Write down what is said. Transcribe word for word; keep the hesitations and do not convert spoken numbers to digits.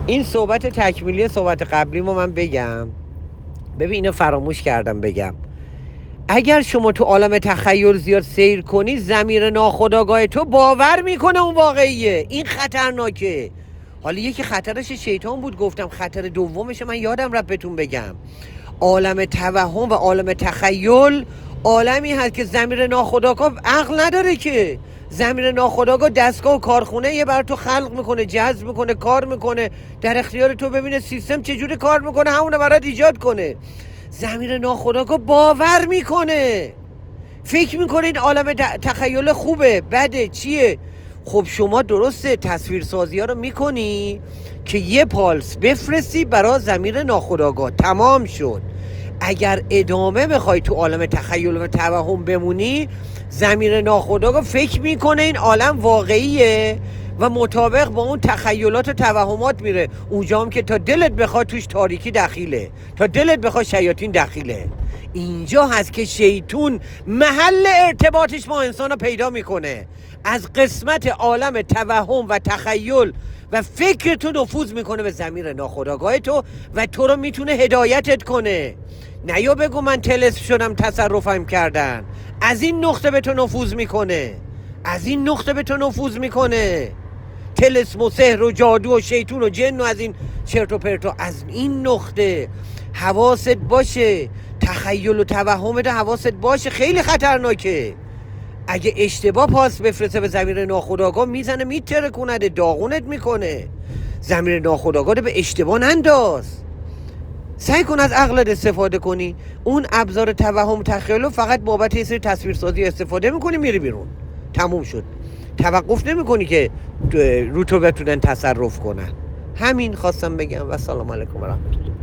این صحبت تکمیلی صحبت قبلی ما من بگم. ببین اینو فراموش کردم بگم، اگر شما تو عالم تخیل زیاد سیر کنی، ضمیر ناخودآگاه تو باور میکنه اون واقعیه. این خطرناکه. حالا یکی خطرش شیطان بود، گفتم خطر دومش من یادم رفت بهتون بگم. عالم توهم و عالم تخیل عالمی هست که ضمیر ناخودآگاه عقل نداره که. ضمیر ناخودآگاه دستگاه و کارخونه یه بر تو خلق میکنه، جذب میکنه، کار میکنه، در اختیار تو ببینه سیستم چجوری کار میکنه، همونو برات ایجاد کنه. ضمیر ناخودآگاه باور میکنه، فکر میکنه این عالم تخیل خوبه بده چیه. خب شما درسته تصویرسازی ها رو میکنی که یه پالس بفرستی برای ضمیر ناخودآگاه، تمام شد. اگر ادامه بخوای تو عالم تخیل و توهم بمونی، ضمیر ناخودآگاه فکر میکنه این عالم واقعیه و مطابق با اون تخیلات و توهمات میره. اونجا هم که تا دلت بخواد توش تاریکی دخیله، تا دلت بخواد شیاطین دخیله. اینجا هست که شیطون محل ارتباطش با انسان رو پیدا میکنه. از قسمت عالم توهم و تخیل و فکر تو نفوذ میکنه به ضمیر ناخودآگاه تو و تو رو میتونه هدایتت کنه. نه یا بگو من طلسم شدم تصرفم کردن. از این نقطه به تو نفوذ میکنه، از این نقطه به تو نفوذ میکنه. طلسم و سحر و جادو و شیطون و جن و از این چرت و پرت. از این نقطه حواست باشه، تخیل و توهمت حواست باشه، خیلی خطرناکه. اگه اشتباه پاس بفرسته به ضمیر ناخودآگاه، میزنه میترکونه، داغونت میکنه. ضمیر ناخودآگاه به اشتباه ننداز. سعی کن از عقلت استفاده کنی. اون ابزار توهم تخیل فقط بابت یه سری تصویرسازی استفاده میکنی، میری بیرون، تموم شد. توقف نمیکنی که رو تو بتونن تصرف کنن. همین خواستم بگم و سلام علیکم و رحمت الله.